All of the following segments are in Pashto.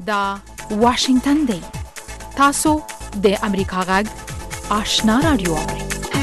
دا واشنگتن دی. تاسو د امریکا غږ آشنا رادیو اورئ.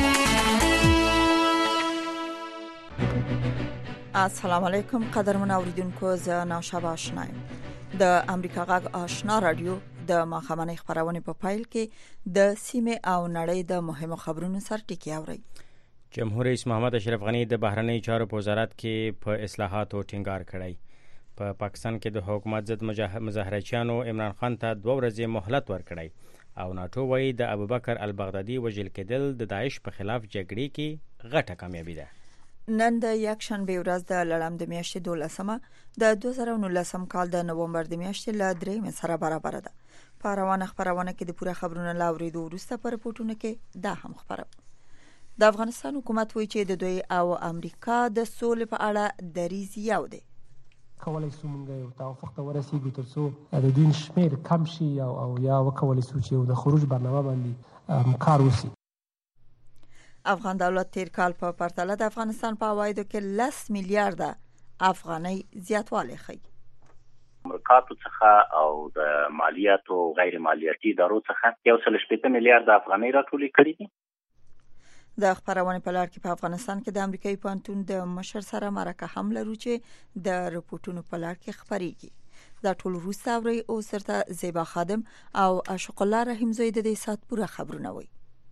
السلام علیکم قدرمن اوریدونکو، زه نوشابه آشنا یم. د امریکا غږ آشنا رادیو د ماخامنۍ خبرونه په پایل کې د سیمه او نړۍ د مهمو خبرونو سر ټکی اورئ. جمهور رئیس محمد اشرف غنی د بهرنی چارو په وزارت کې په اصلاحاتو ټینګار کړی. په پاکستان کې د حکومت ضد مظاهرچیانو عمران خان ته 2 ورځې مهلت ورکړی او ناتو وايي د ابوبکر البغدادي وژل کېدل د داعش په خلاف جګړې کې غټه کامیابی ده. نن د یکشنبه ورځ د لړم د میاشتې 12مه د 2019 کال د نومبر د میاشتې ل 3 سره برابر ده. په روانه خبرونه کې د پوره خبرونو لاوریدو وروسته پر پورتونه کې دا هم خبره. د افغانستان حکومت وایي چې د دوی او امریکا د سولې په اړه دریځ یو دی. کولای شو موږ یو توافق ته ورسیږو ترڅو د دوی شمیر کم شي او یا وکولای شو چې د خروج برنامه باندې کار وشي. افغان دولت تیر کال په پرتله د افغانستان په عوایدو کې 10 میلیارډ افغانۍ زیاتوالی ښیي. مرکاتو څخه او د مالیاتو غیر مالیاتي ادارو څخه 1.8 میلیارډ افغانۍ راټولې کړې دي. د خبرونه په لړ کې په افغانستان کې د امریکایي پوهنتون د مشر سره مرکه هم لرو چې د رپورټونو په لړ کې خبريږي. دا ټول وروسته اوري او سرته زیبا خادم او اشق الله رحیم زوی د دې سات پوره خبرونه وي.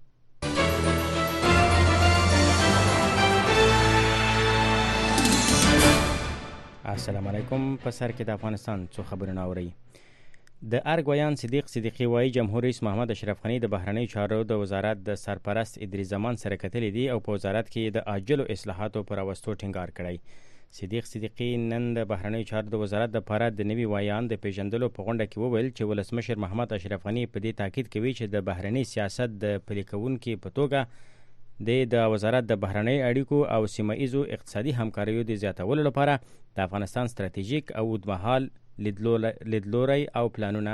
السلام علیکم. په سر کې د افغانستان څو خبرونه اوري. د ارګویان صدیقی وایي جمهور رئیس محمد اشرف غنی د بهرنی چارو د وزارت د سرپرست ادریس زمان سره کتلې دي او په وزارت کې د عاجلو اصلاحاتو پر راوستو ټینګار کړی. صدیقی نن د بهرنی چارو د وزارت د لپاره د نوي وایان د پیژندلو په غونډه کې وویل چې ولسمشر محمد اشرف غنی په دې تاکید کوي چې د بهرنی سیاست د پلي کوونکو په توګه د وزارت د بهرنی اړیکو او سیمه ایزو اقتصادي همکاریو د زیاتولو لپاره د افغانستان ستراتیژیک او اوږدمهال لیدلوري او پلانونه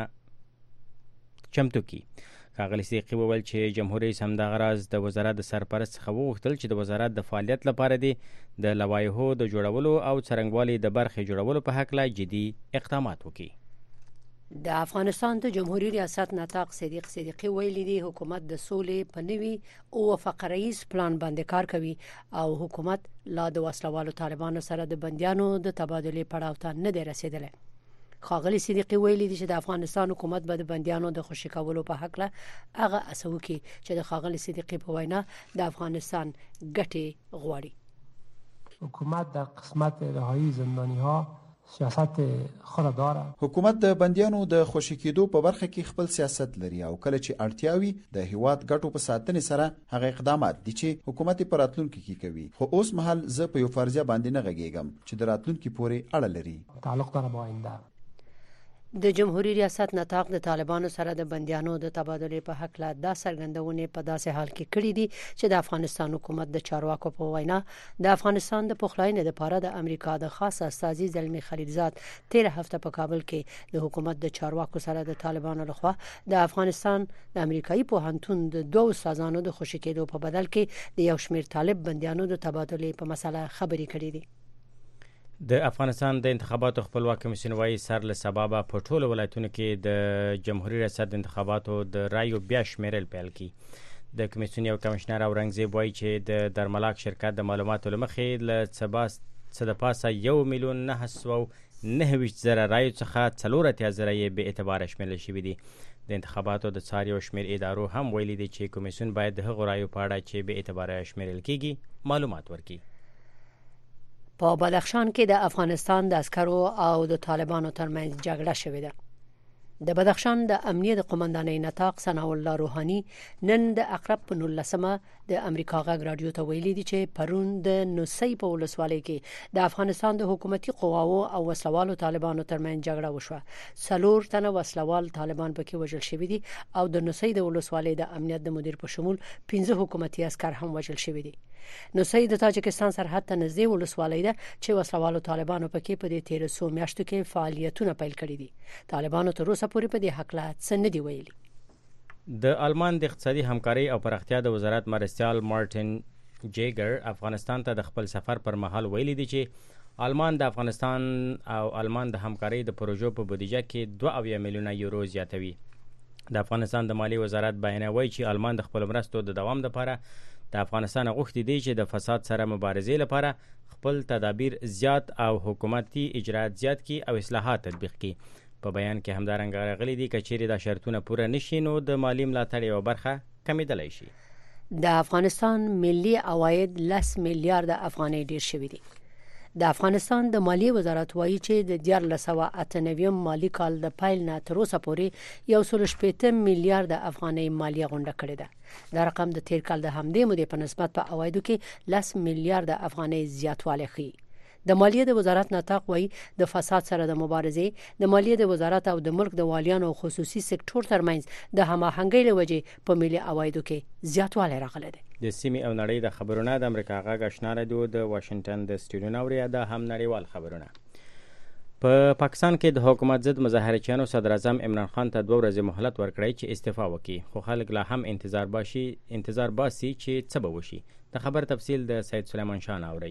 چمتو کی. ښاغلي صدیقي وویل چې جمهور رئیس همدغه راز د وزارت د سرپرست څخه وغوښتل چې د وزارت د فعالیت لپاره د لوایحو د جوړولو او څرنګوالي د برخې جوړولو په حق لا جدي اقدامات وکړي. د افغانستان د جمهوریت ریاست نطاق صدیقي ویلي دی حکومت د سولې په نوي او فقریز پلان باندې کار کوي او حکومت لا د وسلوالو طالبانو سره د بندیانو د تبادله پړاو ته نه دی رسیدلی. ښاغلي صدیقي ویلي دی چې د افغانستان حکومت به د بندیانو د خوشي کولو په حق له هغه اسو کې چې د ښاغلي صدیقي په وینا د افغانستان ګټې غواړي. حکومت در قسمت رهایی زندانی ها سیاست خود داره. حکومت د بندیانو د خوشي کېدو په برخه کې خپل سیاست لري او کله چې اړتیاوي د هیواد ګټو په ساتنې سره هغه اقدامات دي چې حکومت په راتلونکي کې کوي. خو اوس مهال زه په یو فرضیه باندې نه غږیږم چې د راتلونکي پورې اړه لري. تعلق داره با آینده. د جمهوریت ریاست نطاق د طالبانو سره د بندیانو د تبادله په حق لا د څرګندونې په داسې حال کې کړې دي چې د افغانستان حکومت د چارواکو په وینا د افغانستان د پخلاینې لپاره د امریکا د خاص استازي زلمی خلیلزاد 13 هفته په کابل کې د حکومت د چارواکو سره د طالبانو لخوا د افغانستان د امریکایي پوهنتون د 2 استادانو د خوشي کېدو په بدل کې د یو شمېر طالب بندیانو د تبادله په مسله خبرې کړې دي. د افغانستان د انتخاباتو خپلواک کمیسیون وايي سر له سببه په ټولو ولایتونو کې د جمهوریت ریاست انتخاباتو د رایو بیا شمیرل پیل کی. د کمیسیون یو کمشنر اورنګزیب وايي چې د درملاک شرکت د معلوماتو لمخې له څه د پاسه 1,909,000 رایو څخه 4,000 به اعتبار شمیرل شوي دي. د انتخاباتو د څار یو شمیر ادارو هم ویلي دي چې کمیسیون باید د هغو رایو په اړه چې به اعتبار شمیرل کیږي معلومات ورکړي. په بدخشان کې د افغانستان د عسکرو او د طالبانو ترمنځ جګړه شوې ده. د بدخشان د امنیت قومندانۍ نطاق ثناء الله روحاني نن د اقرب په 19مه د امریکا غږ رادیو ته ویلي دي چې پرون د نوسۍ په ولسوالۍ کې د افغانستان د حکومتي قواو او وسلوالو طالبانو ترمنځ جګړه وشوه. 4 تنه وسلوال طالبان پکې وژل شوي دي او د نوسۍ د ولسوالۍ د امنیت د مدیر په شمول 15 حکومتي عسكر هم وژل شوي دي. نوسۍ د تاجکستان سرحد ته نږدې ولسوالۍ ده چې وسلوالو طالبانو پکې په دې 1300 میاشتو کې فعالیتونه پیل کړي دي. طالبانو تر اوسه پورې په دې حق لا څه نه دی ویلي. د آلمان د اقتصادي همکاري او پراختیا د وزارت مرستیال مارټین جیګر افغانستان ته د خپل سفر پر مهال ویلي دي چې آلمان د افغانستان او آلمان د همکارۍ د پروژو په بودیجه کې 2 میلیونه یورو زیاتوي. د افغانستان د مالیې وزارت بیانوي چې آلمان د خپل مرستو د دوام لپاره د افغانستان غوښتي دي چې د فساد سره مبارزې لپاره خپل تدابیر زیات او حکومتي اجرات زیات کی او اصلاحات تطبیق کی. په بیان کې همدارنګه راغلي دي چې چیرې دا شرطونه پوره نشي نو د مالی ملاتړ یو برخه کمیدلی شي. د افغانستان ملي عواید 10 میلیارډ افغانۍ ډیر شوي دي. د افغانستان د مالیې وزارت وایي چې د 1498 مالی کال د پیل نه تر اوسه پورې 180 میلیارډ افغانۍ مالیه غونډه کړې ده. دا رقم د تیر کال د همدې مودې په نسبت په عوایدو کې 10 میلیارډ افغانۍ زیاتوالی ښیي. د مالیې د وزارت نطاق وایي د فساد سره د مبارزې د مالیې د وزارت او د ملک د والیانو او خصوصي سکتور ترمنځ د هماهنګۍ له وجې په ملي عوایدو کې زیاتوالی راغلی دی. د سیمې او نړۍ د خبرونه د امریکا غږ آشنا رادیو د واشنگټن د سټوډیو نه اوري دا هم نړیوال خبرونه. په پاکستان کې د حکومت ضد مظاهرچیانو صدر اعظم عمران خان ته 2 ورځې مهلت ورکړی چې استعفا وکړي، خو خلک لا هم انتظار باسي چې څه به وشي. د خبر تفصیل د سید سلیمان شاه اوري.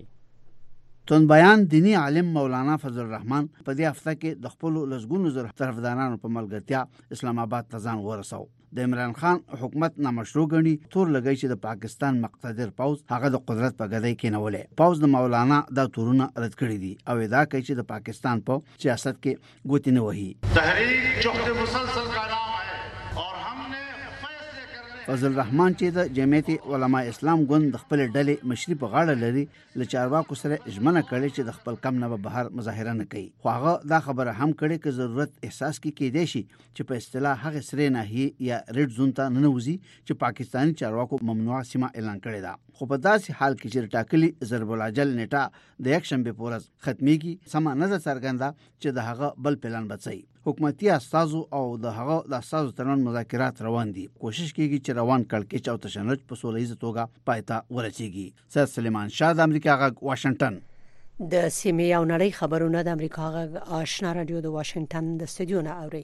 تون بیان دینی عالم مولانا فضل الرحمن په دې هفته کې د خپل لسګونو زره طرفدارانو په ملګرتیا اسلام آباد ته ځان ورساو. د عمران خان حکومت نامشروع ګڼي، تور لګی چې د پاکستان مقتدر پوز هغه د قدرت په ګدۍ کې نیولې. پوز د مولانا د تورونه رد کړی دي او ادعا کوي چې د پاکستان په سیاست کې ګوتې نه وهي. تحریک جهد مسلسل کا نام ہے اور ہم نے فیصلے کرنے. فضل الرحمن چې د جمعیت علماء اسلام ګوند د خپل ډلې مشري په غاړه لري، له چارواکو سره ژمنه کړې چې د خپل کم نه به بهر مظاهره نه کوي. خو هغه دا خبره هم کړې چې ضرورت احساس کېدای شي چې په اصطلاح هغه سره ناحیه یا ریډ زون ته ننوځي چې پاکستاني چارواکو ممنوع سیمه اعلان کړې ده. خو په داسې حال کې چې ټاکلي ضرب الاجل نیټه د یک شنبه په ورځ ختميږي، سم نه ده څرګنده چې د هغه بل پلان بچي. حکومتي استازو او د هغه د استازو ترمن مذاکرات روان دي. کوشش کیږي چې روان کړکېچ او تشنج په سولهییزه توګه پایته ورسیږي. سید سلیمان شاه د امریکا غږ واشنگټن. د سیمې او نړۍ خبرونه د امریکا غږ آشنا رادیو د واشنگټن د سټوډیو نه اوري.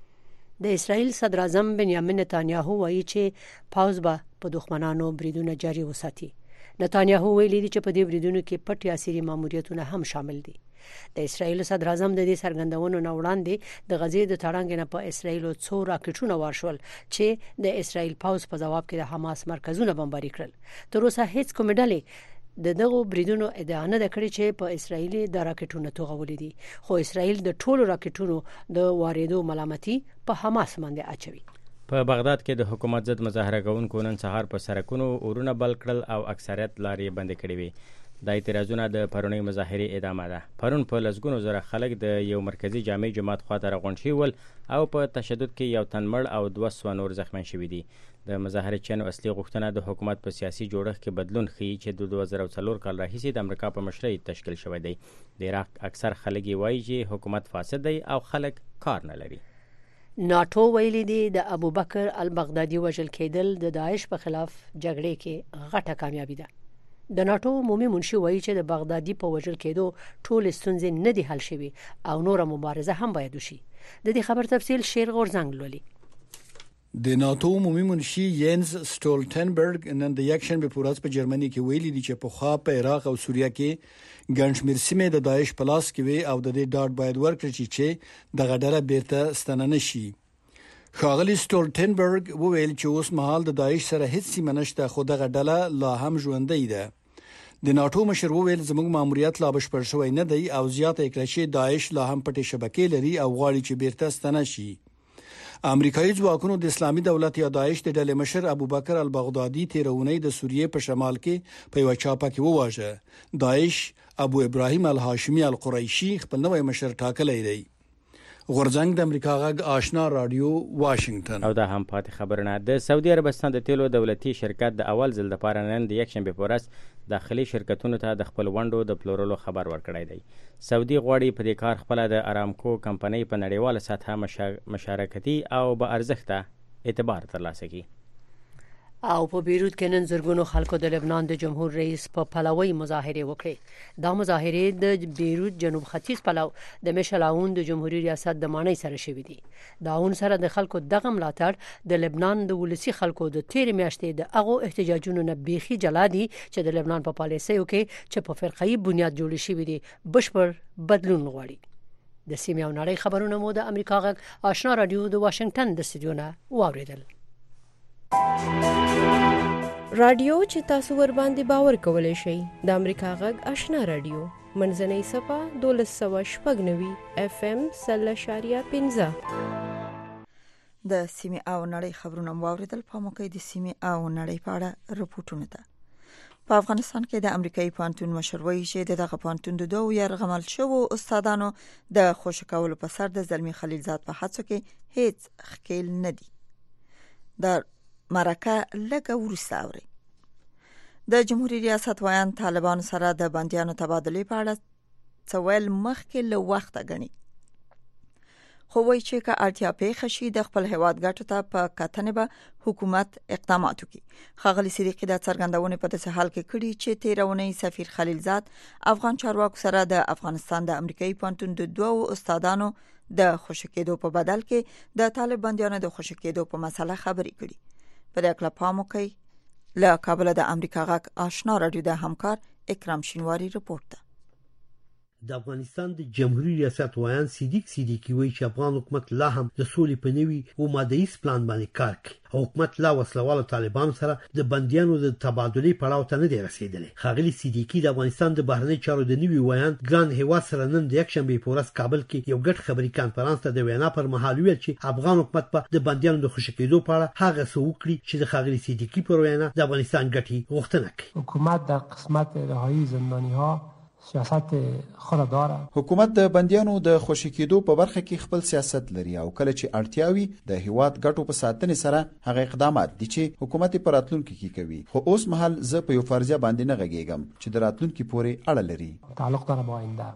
د اسرائیل صدر اعظم بنیامین نتانیاهو وایي چې پاوز به په دښمنانو بریدونه جاري وساتي. نتانیاهو ویلي دی چې په دې بریدونو کې پټ یا سری ماموریتونه هم شامل دي. د اسرائیل صدر اعظم د دې څرګندونو نه وړاندې د غزې د تړانګ نه په اسرائیل څو راکټونه ورشول چې د اسرائیل پاوز په جواب کې د حماس مرکزونه بمباري کړل. تر اوسه هیڅ کومه ډلې د دغو بریدونو ادعا نه کړې چې په اسرائیل د راکټونو توغولې دي، خو اسرائیل د ټولو راکټونو د واردو ملامتي په حماس باندې اچوي. په بغداد کې د حکومت ضد مظاهره کوونکو نن سهار په سړکونو اورونه بل کړل او اکثریت لارې بند کړې وي. د اعتراضونو د پرونی مظاهرې ادامه ده. پرون په لسګونو زره خلک د یو مرکزی جامع جماعت خواته راغونډ شوي ول او په تشدد کې یو تن مړ او 200 نور زخمیان شوي دي. د مظاهرچیانو اصلي غوښتنه د حکومت په سیاسي جوړښت کې بدلون ښیي چې د 2004 کال راهیسې د امریکا په مشرۍ تشکیل شوی دی. د عراق اکثر خلک وایي چې حکومت فاسد دی او خلک کار نه لري. ناتو ویلي دی د ابوبکر البغدادي وژل کېدل د داعش په خلاف جګړې کې غټه کامیابی ده. د ناتو عمومي منشي وایي چې د بغدادي په وژل کېدو ټول ستونزې نه دي حل شوي او نور مبارزه هم باید وشي. د دې خبر تفصیل شیر غورزنګ لولي. د ناتو عمومي منشي یینز سټولټنبرګ نن د یک شنبه په ورځ په جرمني کې ویلي دي چې په خوا په عراق او سوریه کې ګڼ شمېر سیمې د داعش په لاس کې وي او د دې ډاډ باید ورکړي چې دغه ډله بیرته ستنه شي. ښاغلي سټولټنبرګ وویل چې اوس مهال د داعش سره هیڅ سیمه نشته، خو دغه ډله لا هم ژوندۍ ده. د ناتو مشر وویل زموږ ماموریت لا بشپړ شوی نه دی او زیاته کړه چې داعش لا هم پټې شبکې لري او غواړي چې بیرته ستنه شي. امریکایي ځواکونو د اسلامي دولت یا داعش د ډلې مشر ابوبکر البغدادي تیرونی د سوریې په شمال کې په یو چاپه کې وواژه. داعش ابو ابراهیم الهاشمي القریشي خپل نوی مشر ټاکلی دی. غورځنګ د امریکا غږ آشنا رادیو واشنگټن. او دا هم پاتې خبرونه. د سعودي عربستان د تیلو دولتي شرکت د اول ځل لپاره نن د یک شنبه په ورځ داخلي شرکتونو ته د خپل ونډو د پلورلو خبر ورکړی دی. سعودي غواړي په دې کار خپل د ارامکو کمپنۍ په نړیواله سطحه مشارکتي او با ارزښته اعتبار ترلاسه کړي. او په بیروت کې نن زرګونو خلکو د لبنان د جمهور رئیس په پلوي مظاهره وکړې. دا مظاهره د بیروت جنوب ختیځ پلو د مشعل عون د جمهوریت ریاست د مانۍ سره شوې دي. دا اون سره د خلکو دغه ملاتړ د لبنان د ولسی خلکو د تیر میاشتې د هغو احتجاجونو نه بیخي جلا دي چې د لبنان په پالیسیو کې چې په فرقي بنیاد جوړ شوي دي بشپړ بدلون غواړي. د سیمې او نړۍ خبرونه مو د امریکا غږ آشنا رادیو د واشنگټن د استودیو نه واوریدل. رادیو چې تاسو ور باندې باور کولای شئ د امریکا غږ آشنا رادیو منځنۍ صفه 1290 FM 0.15 د سیمې او نړۍ خبرونه واوریدل. په موقع د سیمې او نړۍ په اړه رپورټونه ده. په افغانستان کې د امریکایي پانتون مشروعي چې دغه پانتون د دوه يرغمل شوو استادانو د خوشکولو په سر د زلمی خلیلزاد په حادثه کې هیڅ خکیل نه دي. د مرکه لګه ورسته اوري. د جمهوریت ریاست وایان طالبان سره د بندیانو تبادله په اړه څویل مخکې له وخته غني. خو وایي چې که اړتیا پیښه شي د خپل هیواد ګټو ته په کتنه به حکومت اقدامات وکړي. ښاغلي صدیقي د څرګندونې په داسې حال کې کړي چې تیرونی سفیر خلیلزاد افغان چارواکو سره د افغانستان د امریکایي پانتون د دوه استادانو د خوشکېدو په بدل کې د طالب بندیانو د خوشکېدو په مسله خبرې کړي. په دې اړه پام وکړئ. له کابل د امریکا غږ آشنا رادیو د همکار اکرام شینواری رپورټ ده. د افغانستان د جمهوریت ریاست وایان صدیقي وایي چې افغان حکومت لا هم د سولې په نوي او ماده‌ایز پلان باندې کار کوي او حکومت لا وسلوالو طالبانو سره د بندیانو د تبادلې پړاو ته نه دی رسیدلی. ښاغلي صدیقي د افغانستان د بهرنی چارو د نوي وایان ګران هیواد سره نن د یکشنبه په ورځ کابل کې یو ګډ خبري کانفرنس ته د وینا پر مهال ویل چې افغان حکومت په د بندیانو د خوشکېدو په اړه هغه څه وکړي چې د ښاغلي صدیقي پر وینا د افغانستان ګټي غوښتنه کوي. حکومت در قسمت رهایی زندانی‌ها سیاست خود داره. حکومت د بندیانو د خوشی کېدو په برخه کې خپل سیاست لري او کله چې اړتیاوي د هیواد ګټو په ساتنې سره هغه اقدامات دي چې حکومت پر راتلونکو کې کوي. خو اوس مهال زه په یو فرضیه باندې نه غږیږم چې د راتلونکو پورې اړه لري. تعلق داره با آینده.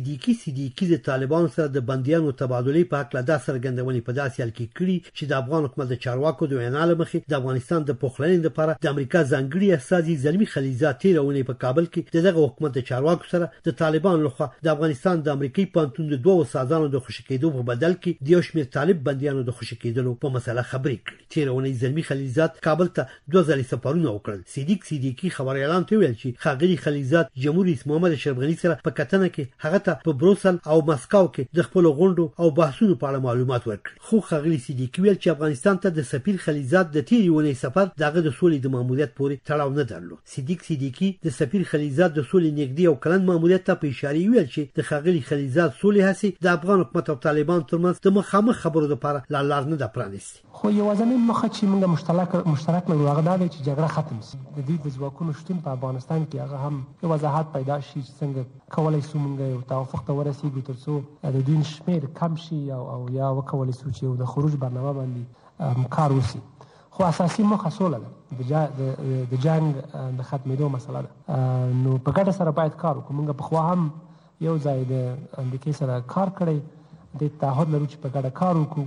صدیقي د طالبانو سره د بندیانو تبادلې په حق له دا څرګندونې په داسې حال کې کړي چې د افغان حکومت د چارواکو د وینا له مخې د افغانستان د پخلنې لپاره د امریکا ځانګړي استازي زلمی خلیلزاد تیرونی په کابل کې دغه حکومت د چارواکو سره د طالبانو لخوا د افغانستان د امریکایي پانتون د دوه استادانو د خوشکېدو په بدل کې د یو شمېر طالب بندیانو د خوشکېدلو په مسله خبرې کړې. تیرونی زلمی خلیلزاد کابل ته 2 ځلې سفرونه وکړل. صدیقي خبريالان ته ویل چې ښاغلي خلیلزاد جمهور رئیس محمد اشرف غني سره په کتنه کې هغه ته په بروسل او مسکو کې د خپل غونډو او بحثونو په اړه معلومات ورکړل. خو ښاغلي صدیقي ویل چې افغانستان ته د سفیر خلیلزاد د تیرونی سفر دغه د سولې د ماموریت پورې تړاو نه درلود. صدیقي د سفیر خلیلزاد د سولې نږدې او کلن ماموریت ته په اشاره ویل چې د ښاغلي خلیلزاد سولې هڅې د افغان حکومت او طالبان ترمنځ د مخامخ خبرو لپاره لار نه ده پرانیستې. خو یوازینی مخه چې موږ مشترک لرو هغه دا دی چې جګړه ختم شي. د دې د ځواکونو شتون په افغانستان کې هغه هم یو وضاحت پیدا شي چې څنګه کولای شو موږ یو توافق ته ورسېږو ترڅو د دوی شمېر کم شي او یا وکولای شو چې د خروج برنامه باندې کار وشي. خو اساسي موخه سوله ده، د جنگ د ختمېدو مسله ده. نو په ګډه سره باید کار وکړو. موږ په خوا هم یو ځای د امریکای سره کار کړی، د تعهد لرو چې په ګډه کار وکړو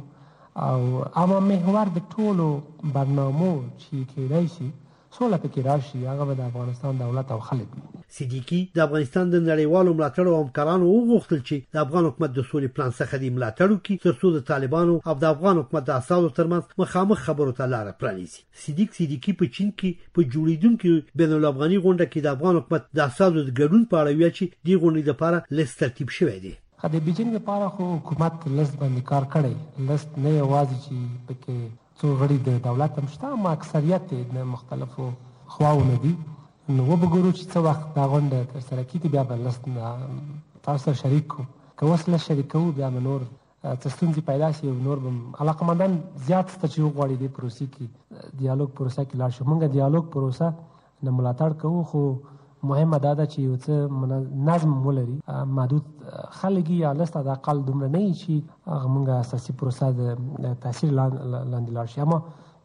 او اما محور د ټولو برنامو چې کېدای شي سوله پکې راشي هغه به د افغانستان دولت او خلک وي. صدیقي د افغانستان د نړیوالو ملاتړ او همکارانو وغوښتل چې د افغان حکومت د سولې پلان څخه د ملاتړ وکړي ترڅو د طالبانو او د افغان حکومت د اساسو ترمنځ مخامخ خبرو ته لار پرانیزي. صدیقي په چین کې په جوړیدونکو بین الافغاني غونډه کې د افغان حکومت د اساسو د ګډون په اړه ویل چې د غونډې لپاره لیست ترتیب شوی دی. د بیجینګ لپاره خو حکومت لیست باندې کار کړی. لیست نه یوازې چې پکې څو غړي د دولت هم شته، اما اکثریت د مختلفو خواونه دي. نو وګورو چې څه وخت دا غونډه ترسره کیږي بیا به لیست تاسو سره شریک کړو. که اوس له شریکو بیا به نور څه ستونزې پیدا شي او نور به علاقمندان زیات څه چې وغواړي د پروسې کې دیالوګ پروسه کې لاړ شو. موږ دیالوګ پروسه نه ملاتړ کوو، خو مهمه دا ده چې یو څه نظم ولري. محدود خلک یا لسته د اقل دومره نه وي چې هغه موږ اساسي پروسه د تاثیر لاندې لاړ شي. اما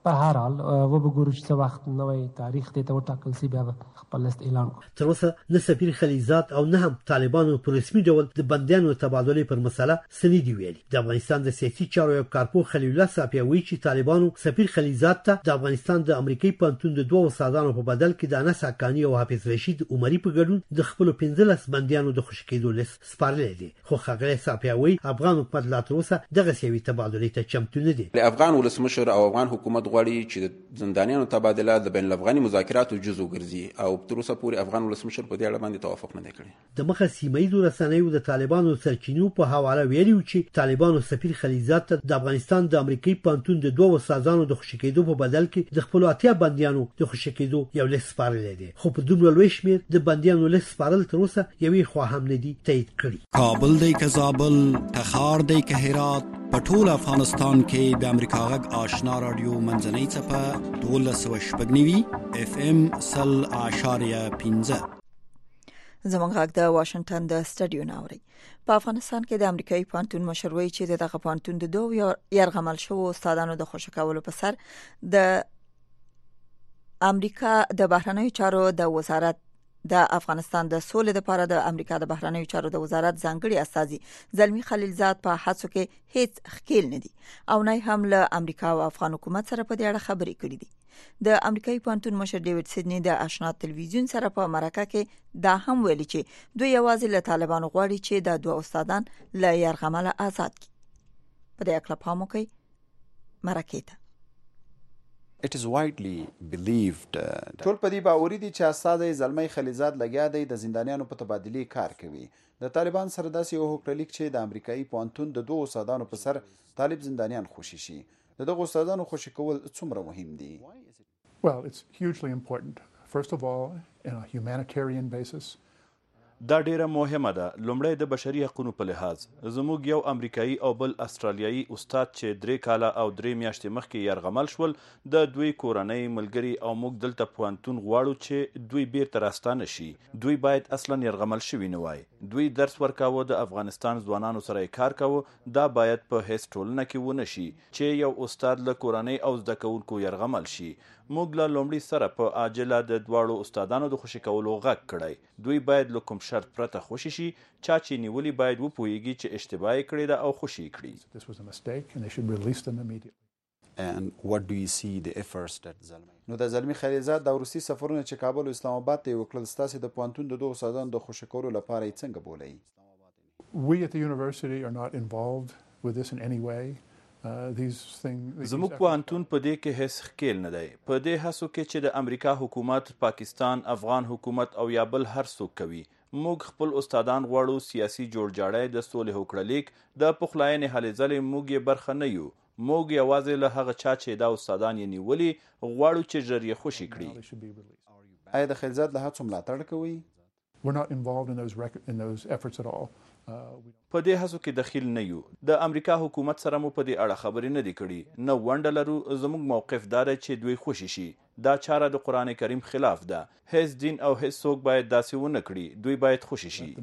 په هر حال وبګورو چې څه وخت نوې تاریخ ته وټاکل شي بیا خپل لیست اعلان کړو. تر اوسه نه سفیر خلیزات او نه هم طالبانو په رسمي ډول د بندیانو تبادلې پر مسله سني دی ویلي. د افغانستان د سیاسي چارو یو کارپو خلیل الله صافي وایي چې طالبانو سفیر خلیزات ته د افغانستان د امریکایي پانتون د دوه استادانو په بدل کې د انس حقانی او حافظ رشید عمري په ګډون د خپل 15 بندیانو د خوشی کېدو لیست سپارلې دي. خو خغلی صافي وایي افغان حکومت لا تر اوسه دغه سیوي تبادلې ته چمتو نه دي. افغان ولسمشر او افغان حکومت غواړي چې زندانیانو تبادله د بین الافغاني مذاکراتو جزء وګرځي او تر اوسه پورې افغان ولسمشر په دې اړه باندې توافق نه کړی. د مخه سیمایي رسنیو د طالبانو سرچینو په حواله ویلي چې طالبانو سفیر خلیزات ته د افغانستان د امریکایي پانتون د دوه استادانو د خوشی کېدو په بدل کې د خپل اتیا بندیانو د خوشی کېدو یو لیست سپارل دي. خو په دومره لوی شمیر د بندیانو لیست سپارل تر اوسه یوې خوا هم نه دي تایید کړی. کابل دی که زابل، تخار دی که هرات، په ټول افغانستان کې د امریکا غږ آشنا رادیو منځنۍ څپه 1290 اف ام 0.15. زمونږ غږ د واشنگټن د سټډیو ناوړي. په افغانستان کې د امریکایي پانتون مشروعي چې دغه پانتون د دوه يرغمل شوو استادانو د خوشکولو په سر د امریکا د بهرنیو چارو د وزارت د افغانستان د سولې لپاره د امریکا د بهرنیو چارو د وزارت ځانګړي استاذي زلمی خلیلزاد په هڅو کې هیڅ خکیل نه دي او نه هم له امریکا او افغان حکومت سره په دې اړه خبرې کړې دي. د امریکایي پانتون مشر ډیوډ سیدنی د آشنا تلویزیون سره په مرکه کې دا هم ویلي چې دوی یوازې له طالبانو غواړي چې د دوه استادان له يرغمله آزاد کړي. په دې اړه پام وکړئ مرکه ته. It is widely believed ټول په دې باوري دي چې استاد زلمی خلیزاد لګیا دی د زندانیانو په تبادلې کار کوي. د طالبان سره داسې یو هوکړلیک چې د امریکایي پانتون د دوه استادانو په سر طالب زندانیان خوشي شي. دغه استادانو خوشي کول څومره مهم دي؟ Well, it's hugely important. First of all, on a humanitarian basis. دا ډیره مهمه ده. لومړی د بشري حقوقو په لحاظ زموږ یو امریکایي او بل استرالیایي استاد چې 3 کاله او 3 میاشتې مخکې يرغمل شول د دوی کورنۍ ملګری او موږ دلته پوهنتون غواړو چې دوی بیرته راستانه شي. دوی باید اصلا يرغمل شوي نه وای. دوی درس ورکاوه، د افغانستان ځوانانو سره کار کاوه. دا باید په هیڅ ټولنه کې ونه شي چې یو استاد له کورنۍ او زده کوونکو يرغمل شي. موږ له لومړي سره په عاجله د دواړو استادانو د خوشي کولو غږ کړی. دوی باید له کوم شرط پرته خوشي شي. چا چې نیولي باید وپوهیږي چې اشتباه کړې ده او خوشي کړي. This was a mistake and they should release them immediately. And what do you see the efforts that Zalmi? نو د زلمی خلیزاد د روسي سفرونه چې کابل او اسلام آباد ته وکړل ستاسو د پانتون د دوه استادانو د خوشي کولو لپاره یې څنګه بولای؟ We at the university are not involved with this in any way. زموږ پوهنتون په دې کې هیڅ خکیل نه دی. په دې هڅو کې چې د امریکا حکومت، پاکستان، افغان حکومت او یا بل هر څوک کوي. موږ خپل استادان غواړو. سیاسي جوړجاړی د سولې هوکړلیک د پخلاینې هلې ځلې موږ یې برخه نه یو. موږ یوازې له هغه چا چې دا استادان یې نیولي غواړو چې ژر یې خوشي کړي. آیا د خلیزاد له هڅو ملاتړ کوي؟ We're not involved in those efforts at all. په دې هڅو کې دخیل نه یو. د امریکا حکومت سره مو په دې اړه خبرې نه دي کړي. نه ونډه لرو. زموږ موقف دا دی چې دوی خوشي شي. دا چاره د قرآن کریم خلاف ده. هیڅ دین او هیڅ څوک باید داسې ونه کړي. دوی باید خوشي شي.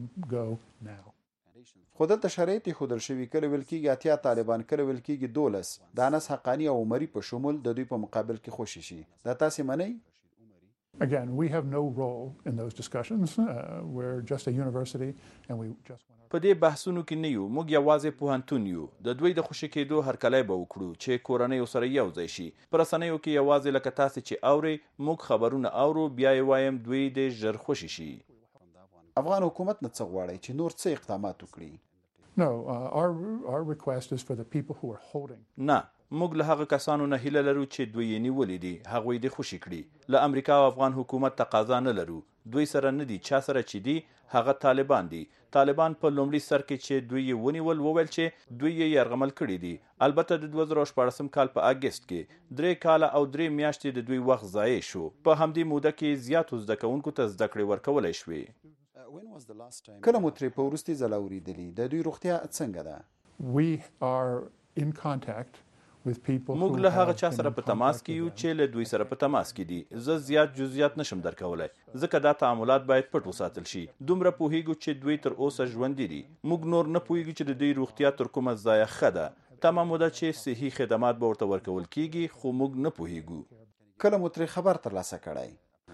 خو دلته شرایط ښودل شوي. کله ویل کېږي 80 طالبان، کله ویل کېږي 12. د انس حقانی او عمري په شمول د دوی په مقابل کې خوشي شي. دا تاسې منئ؟ Again, we have no role in those discussions. We're just a university and we just want په دې بحثونو کې نه یو. موږ یوازې پوهنتون یو. د دوی د خوشي کېدو هرکلی به وکړو چې کورنۍ سره یو ځای شي. پر رسنیو کې یوازې لکه تاسو چې اوري موږ خبرونه اورو، بیا یې وایم دوی د ژر خوشي شي. افغان حکومت نه څه غواړي چې نور څه اقدامات وکړي؟ No, our request is for the people who are holding. نه، موږ له هغه کسانو نه هیله لرو چې دوی یې نیولي دي هغوی دې خوشي کړي. له امریکا او افغان حکومت تقاضا نه لرو. دوی سره نه دي. چا سره چې دي هغه طالبان دي. طالبان په لومړي سر کې چې دوی یې ونیول وویل چې دوی یې يرغمل کړي دي. البته د 2014 کال په اگست کې 3 کاله او 3 میاشتې د دوی وخت ضایع شو. په همدې موده کې زیاتو زده کوونکو ته زده کړې ورکولی شوې. کله مو ترې په وروستي ځل اورېدلي؟ د دوی روغتیا څنګه ده؟ We are in contact with people. موږ له هغه چا سره په تماس کې یو چې له دوی سره په تماس کې دي. زه زیات جزئیات نشم درکولای ځکه دا تعاملات باید پټ وساتل شي. دومره پوهیږو چې دوی تر اوسه ژوندي دي. موږ نور نه پوهیږو چې د دوی روغتیا تر کومه ځایه ښه ده. تمامه ده چې صحي خدمات به ورته ورکول کیږي، خو موږ نه پوهیږو. کله مو ترې خبر ترلاسه کړی؟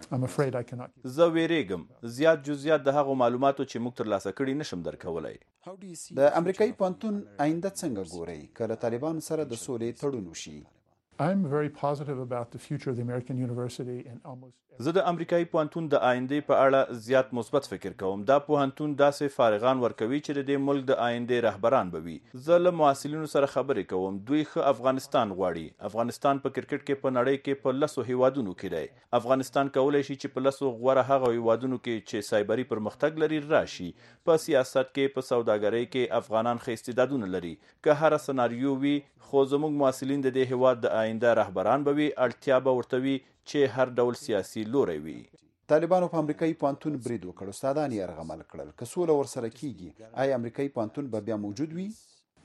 زه ویریږم زیات جزئیات د هغو معلوماتو چې موږ ترلاسه کړي نشم درکولای. د امریکایي پوهنتون آینده څنګه ګورئ کله طالبان سره د سولې تړون وشي؟ I'm very positive about the future of the American University and almost زه د امریکایي پوهنتون د آیندې په اړه زیات مثبت فکر کوم. دا پوهنتون داسې فارغان ورکوي چې د دې ملک د آیندې رهبران به وي. زه له محصلینو سره خبرې کوم. دوی ښه افغانستان غواړي. افغانستان په کرکټ کې په نړۍ کې په 10 هیوادونو کې دی. افغانستان کولی شي چې په 10 غوره هغه هیوادونو کې چې سایبري پرمختګ لري راشي. په سیاست کې، په سوداګرۍ کې افغانان ښه استعدادونه لري. که هر سناریو وي، خو زموږ محصلین د دې هیواد د آینده رهبران به وي. اړتیا به ورته وي چې هر ډول سیاسي لوری وي. طالبانو په امریکایي پوهنتون برید وکړ، استادان یې یرغمل کړل. که سوله ورسره کیږي، آیا امریکایي پوهنتون به بیا موجود وي؟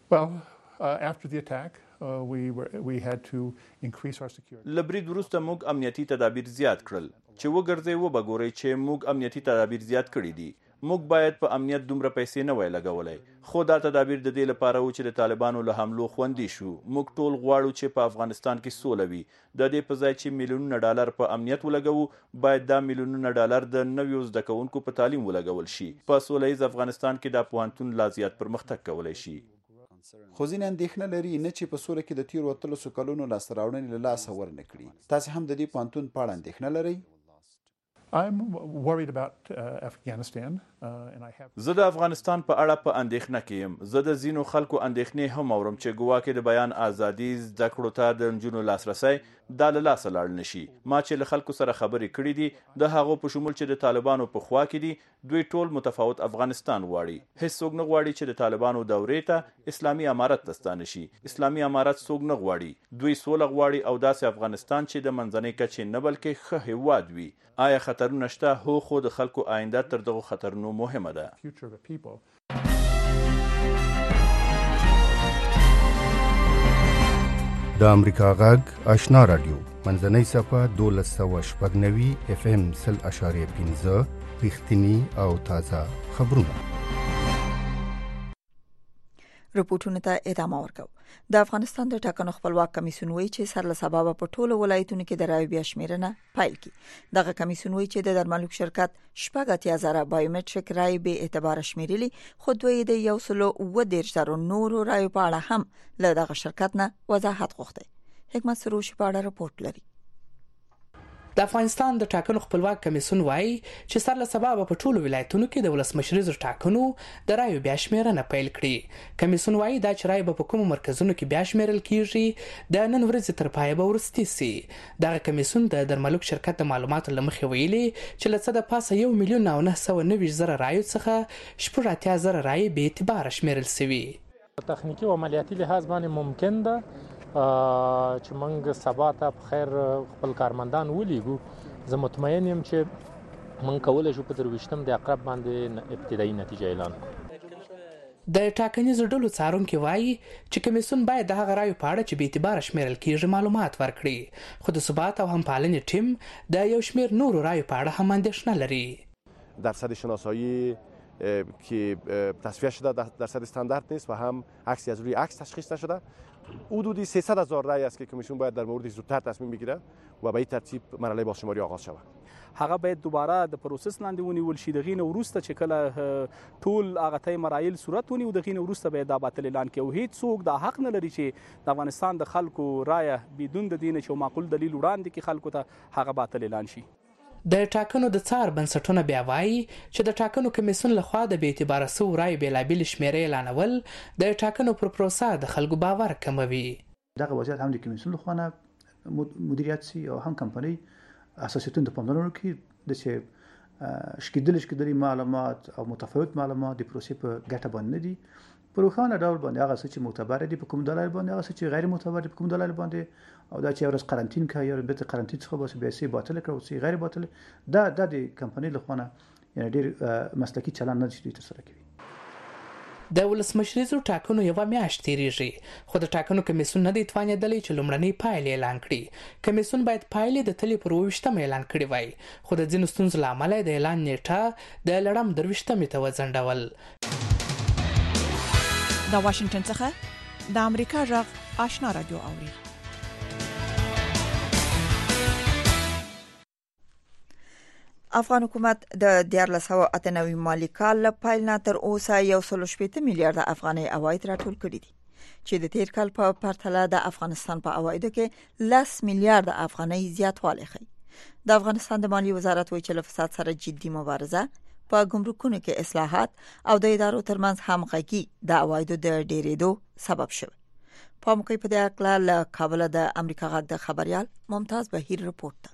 After the attack, we had to increase our security. له برید وروسته موږ امنیتي تدابیر زیات کړل. چې وګرځئ وبګورئ چې موږ امنیتي تدابیر زیات کړي دي. موږ باید په امنیت دومره پیسې نه وای لګولای، خو دا تدابیر د دې لپاره و چې د طالبانو له حملو خوندي شو. موږ ټول غواړو چې په افغانستان کې سوله وي. د دې په ځای چې میلیونونه ډالر په امنیت ولګوو، باید دا میلیونونه ډالر د نویو زده کوونکو په تعلیم ولګول شي. په سوله ییز افغانستان کې دا پوهنتون لا زیات پرمختګ کولی شي. خو ځینې اندېښنه لري نه چې په سوله کې د تیرو 13 کلونو لاسته راوړنې له لاسه ورنه کړي. تاسې هم د دې پوهنتون په اړه اندېښنه لرئ؟ I'm worried about Afghanistan and I have زه د افغانستان په اړه په اندېښنه کې یم. زه د ځینو خلکو اندېښنې هم اورم چې ګواکې د بیان ازادي، زده کړو ته د نجونو لاسرسی دا له لاسه لاړ نشي. ما چې له خلکو سره خبرې کړې دي، د هغو په شمول چې د طالبانو په خوا کې دي، دوی ټول متفاوت افغانستان غواړي. هیڅوک نه غواړي چې د طالبانو دورې ته اسلامي امارت ته ستانه شي. اسلامي امارت څوک نه غواړي. دوی سوله غواړي او داسې افغانستان چې د منځنۍ کچې نه بلکې ښه هیواد وي. آیا خطرونه شته؟ هو، خو د خلکو آینده تر دغو خطرونو مهمه ده. د امریکا غږ آشنا رادیو منځنۍ صفحه 1290 FM 0.5 رښتینی او تازه خبرونه. رپورټونو ته ادامه ورکو. د افغانستان د ټاکنو خپلواک کمیسیون وایي چې سر له سبب په ټولو ولایتونو کې د رایو بیا شمیرنه پیل کی. دغه کمیسیون وایي چې د درملوک شرکت 80,000 بایومټریک رای به اعتبار شمیرلي، خو دوی د 110,000 نورو رایو په اړه هم له دغه شرکت نه وضاحت غوښتي. حکمت سروش په اړه رپورټ لري. د افغانستان د ټاکنو خپلواک کمیسیون وایي چې سر له سبب په ټولو ولایتونو کې د ولسمشریزو ټاکنو د رایو بیا شمیرنه پیل کړي. کمیسیون وایي دا چې رای په کومو مرکزونو کې بیا شمیرل کیږي د نن ورځې تر پایه به ورستي سي. دغه کمیسیون د درملوک شرکت د معلوماتو له مخې ویلي چې له څه د پاسه 1,990,000 رایو څخه 80,000 رای به اعتبار شمیرل شوي. تخنیکی او عملیاتي لحاظ باندې ممکن ده چې موږ سبا ته په خیر خپل کارمندان ولیږو. زه مطمئن یم چې موږ کولی شو په 23 د اقرب باندې ابتدایي نتیجه اعلان کړو. د ټاکنیزو ډلو څارونکي وایي چې کمیسیون باید د هغه رایو په اړه چې بې اعتباره شمیرل کیږي معلومات ورکړي، خو د ثبات او همپالنې ټیم د یو شمیر نورو رایو په اړه هم اندېښنه لري. درصد شناسایی که تصفیه شده درصد استاندارد نیست و هم عکسی از روی عکس تشخیص نشده. حدودی 300,000 رای است که کمیسیون باید در مورد زودتر تصمیم بگیره و به این ترتیب مرحله بازشماری آغاز شود. هغه باید دوباره د پروسس لاندې ونیول شي. دغه نه وروسته چې کله ټول هغه ته مراحل صورت ونیو، دغه نه وروسته باید دا باطل اعلان کړي. او هیڅ څوک دا حق نه لري چې د افغانستان د خلکو رایه بدون د دین چې معقول دلیل وړاندې کړي خلکو ته هغه باطل اعلان شي. د ټاکنو د څار بنسټونه بیا وایي چې د ټاکنو کمیسیون لخوا د بې اعتباره شویو رایو بېلابېلې شمیرې اعلانول د ټاکنو پر پروسه د خلکو باور کموي. دغه وضعیت هم د کمیسیون لخوا نه مدیریت شي او هم کمپنۍ اساسیتون د پاملرنه کوي د چې شکیدلې معلومات او متفاوت معلومات د پروسې په ګټه باندې دي. په روښانه ډول باندې هغه څه چې معتبر دي په کوم دلایل باندې، هغه څه چې غیر معتبر دي په کوم دلایل باندې، او دا چې یو ورځ قرنټین کوي یا بیرته قرنټین څخه باسي بیا سي باطل کړو سي غیر باطل، دا د کمپنۍ لخوا نه یعنی ډیر مسلکی چلند نه دي ترسره کوي. د ولسمشریزو ټاکنو یوه میاشت تیریږي، خو د ټاکنو کمیسیون نه دی توانېدلی چې لومړنۍ پایلې اعلان کړي. کمیسیون باید پایلې د تلې پر 28 اعلان کړي وای، خو د ځینو ستونزو له امله د اعلان نیټه د لړم 23 ته وځنډول. د واشنگټن څخه د امریکا غږ آشنا رادیو اوري. افغان حکومت د 1498 مالی کال له پیل نه تر اوسه 1.8 میلیارډ افغانۍ عواید راټول کړي دي چې د تیر کال په پرتله د افغانستان په عوایدو کې 10 میلیارډ افغانۍ زیاتوالی ښیي. د افغانستان د مالی وزارت وایي چې له فساد سره جدي مبارزه، په ګمرکونو کې اصلاحات او د ادارو ترمنځ همغږي د عوایدو د ډېرېدو سبب شوی. په موقع په دې اړه له کابل د امریکا غږ د خبريال ممتاز بهیر رپورټ.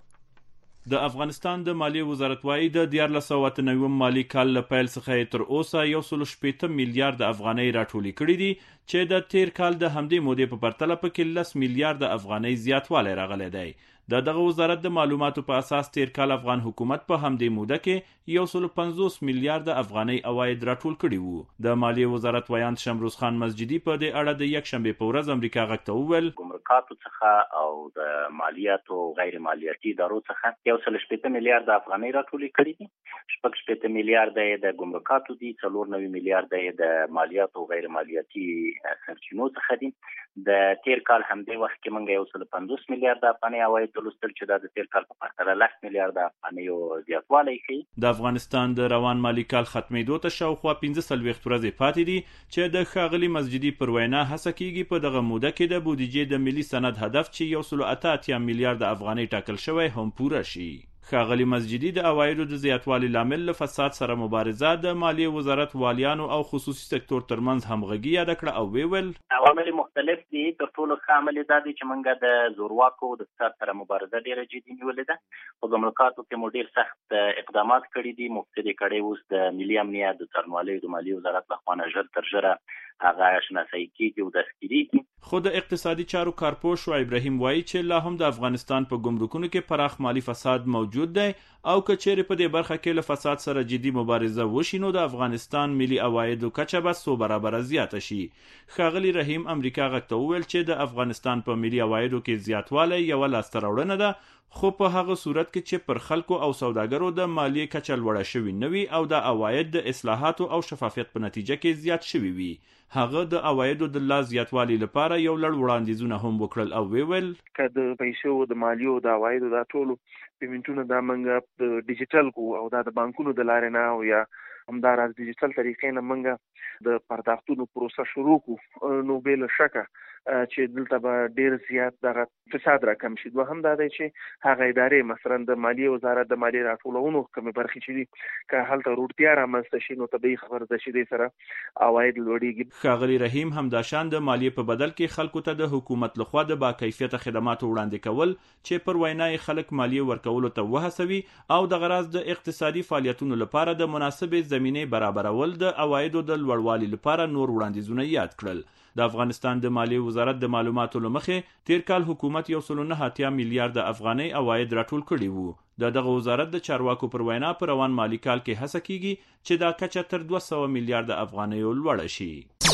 د افغانستان د مالی وزارت وايي د 1498 مالی کال له پیل څخه تر اوسه 1.8 میلیارډ افغانۍ راټولې کړې دي چې د تیر کال د همدې مودې په پرتله پکې 10 میلیارډ افغانۍ زیاتوالی راغلی دی. دغه وزارت د معلوماتو په اساس تیر کال افغان حکومت په همدې موده کې 150 میلیارډ افغانۍ عواید راټول کړي وو. د مالی وزارت ویاند شمروز خان مسجدي په دې اړه د یک شنبه په ورځ امریکا غږ ته وویل ګمرکاتو څخه او د مالیاتو غیر مالیاتي ادارو څخه 1.8 میلیارډ افغانۍ راټول کړي دي. 1.8 میلیارډ د ګمرکاتو دي، 4.9 میلیارډ د مالیاتو غیر مالیاتي سرچینو څخه دي. د تیر کال همدې وخت کې موږ 150 میلیارډ افغانۍ عواید درلودل چې د تیر کال په پرتله 10 میلیارډ افغانۍ زیاتوالی ښیي. د افغانستان د روان مالی کال ختمېدو ته شاوخوا 15 ورځې پاتې دي چې د ښاغلي مسجدي پر وینا هڅه کیږي په دغه موده کې د بودیجې د ملي سند هدف چې 1.8 میلیارډ افغانۍ ټاکل شوی هم پوره شي. ښاغلي مسجدي د عوایدو د زیاتوالي لامل له فساد سره مبارزه، د مالیې وزارت والیانو او خصوصي سکتور ترمنځ همغږي یاد کړه او ویل عوامل مختلف دي. تر ټولو ښه عامل دا دی چې موږ د زورواکو د فساد سره مبارزه ډیره جدي نیولې ده. په ګمرکاتو کې مو ډیر سخت اقدامات کړي دي. مفتی کړي اوس د ملي امنیت د څارنوالۍ د مالیې وزارت لخوا نه ژر تر ژره هغه شناسایی کیږي او دستګیریږي. خو د اقتصادي چارو کارپوه شعیب رحیم وایي چې لا هم د افغانستان په ګمرکونو کې پراخ مالی فساد موجود دی او که چیرې په دې برخه کې له فساد سره جدي مبارزه وشي نو د افغانستان ملي عوایدو کچه به څو برابره زیاته شي. ښاغلي رحیم امریکا غږ ته وویل چې د افغانستان په ملي عوایدو کې زیاتوالی یوه لاسته راوړنه ده، خو په هغه صورت کې چې پر خلکو او سوداګرو د مالیې کچه لوړه شوې نه وي او د عواید د اصلاحاتو او شفافیت په نتیجه کې زیات شوي وي. هغه د عوایدو د لا زیاتوالي لپاره یو لړ وړاندیزونه هم وکړل او ویل که د پیسو د مالیو د عوایدو د ټولو پیمنټونه د منګه د ډیجیټل کو او د بانکونو د لارې نه او یا همداراز ډیجیټل طریقې نه منګه د پرداختونو پروسه شروع کو نو بل شکه چې دلته به ډیر زیات دغه فساد راکم شي. دوهم دا دی چې هغه ادارې مثلا د مالیې وزارت د مالیې راټولونو کومې برخې چې دي که هلته روړتیا رامنځته شي نو طبیعي خبره ده چې دې سره عواید لوړېږي. ښاغلي رحیم همداشان د مالیې په بدل کې خلکو ته د حکومت لخوا د باکیفیته خدماتو وړاندې کول چې پر وینای خلک مالیې ورکولو ته وهڅوي او د غرض د اقتصادي فعالیتونو لپاره د مناسبې زمینې برابرول د عوایدو د لوړوالي لپاره نور وړاندیزونه یاد کړل. د افغانستان د مالیې وزارت د معلوماتو له مخې تیر کال حکومت 1.9 میلیارډ افغانۍ عواید راټول کړي وو. دغه وزارت د چارواکو پر وینا په روان مالی کال کې هڅه کیږي چې دا کچه تر 200 میلیارډ افغانۍ لوړه شي.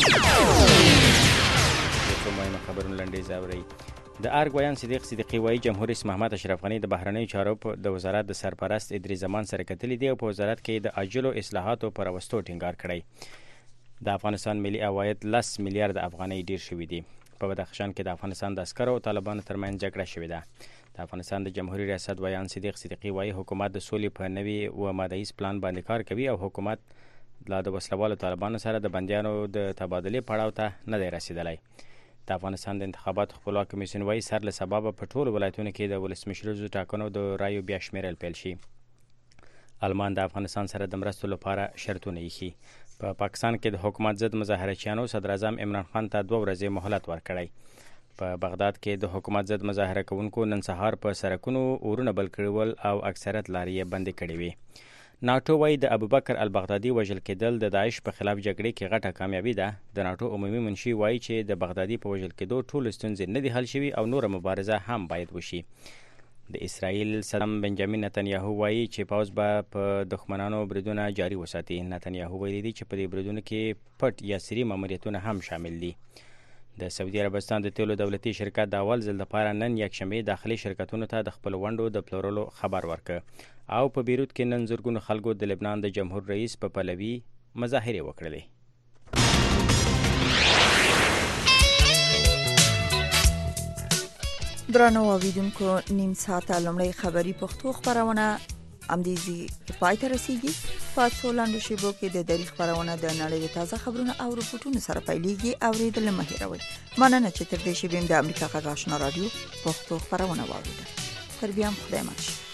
خبرونه لنډیز اوري. د ارګ ویان صدیقي وایي جمهور رئیس محمد اشرف غنی د بهرنیو چارو د وزارت د سرپرست ادریس زمان سره کتلې دی او په وزارت کې د عاجلو اصلاحاتو پر وستو ټینګار کړی. د افغانستان ملي عواید 10 میلیارډ افغانۍ ډیر شوي دي. په بدخشان کې د افغانستان د عسکرو او طالبانو ترمنځ جګړه شوې ده. د افغانستان د جمهوریت ریاست ویان صدیقي وایي حکومت د سولې په نوي و ماده پلان باندې کار کوي او حکومت لا د وسلوالو طالبانو سره د بندیانو د تبادلې پړاو ته نه دی رسیدلی. د افغانستان د انتخاباتو خپلواک کمیسیون وایي سر له سببه په ټولو ولایتونو کې د ولسمشریزو ټاکنو د رایو بیا شمیرل پیل شي. آلمان د افغانستان سره د مرستو لپاره شرطونه ایښي. په پاکستان کې د حکومت ضد مظاهرچیانو صدر اعظم عمران خان ته 2 ورځې مهلت ورکړی. په بغداد کې د حکومت ضد مظاهره کوونکو نن سهار په سړکونو اورونه بل کړول او اکثریت لارې یې بندې کړې وې. ناټو وایي د ابوبکر البغدادي وژل کېدل د داعش په خلاف جګړې کې غټه کامیابي ده. د ناټو عمومي منشي وایي چې د بغدادي په وژل کېدو ټول ستونزې نه دي حل شوي او نوره مبارزه هم باید وشي. د اسرائیل صدر بنجامین نتنیاهو وایي چې پوځ به په دښمنانو بریدونه جاري وساتي. نتنیاهو ویلي دی چې په دې بریدونو کې پټ یا سري ماموریتونه هم شامل دي. د سعودي عربستان د تیلو دولتي شرکت د اول ځل لپاره نن یکشنبه داخلي شرکتونو ته د خپل ونډو د پلورلو خبر ورکړ او په بیروت کې نن زرګونو خلکو د لبنان د جمهور رئیس په پلوي مظاهرې وکړلې. درنو اوریدونکو نیم ساعت لومړی خبری پښتو خبرونه امدیزي پای ته رسیدي. په څو لاندو شیبو کې د دری خبرونه د نړۍ د تازه خبرونه او رپورټونو سره پیلېږي. اوریدل مه هېروئ. مننه چې تر دې شی بیم د امریکا غږ آشنا رادیو پښتو خبرونه واوریده. تر بیا خدای مل شي.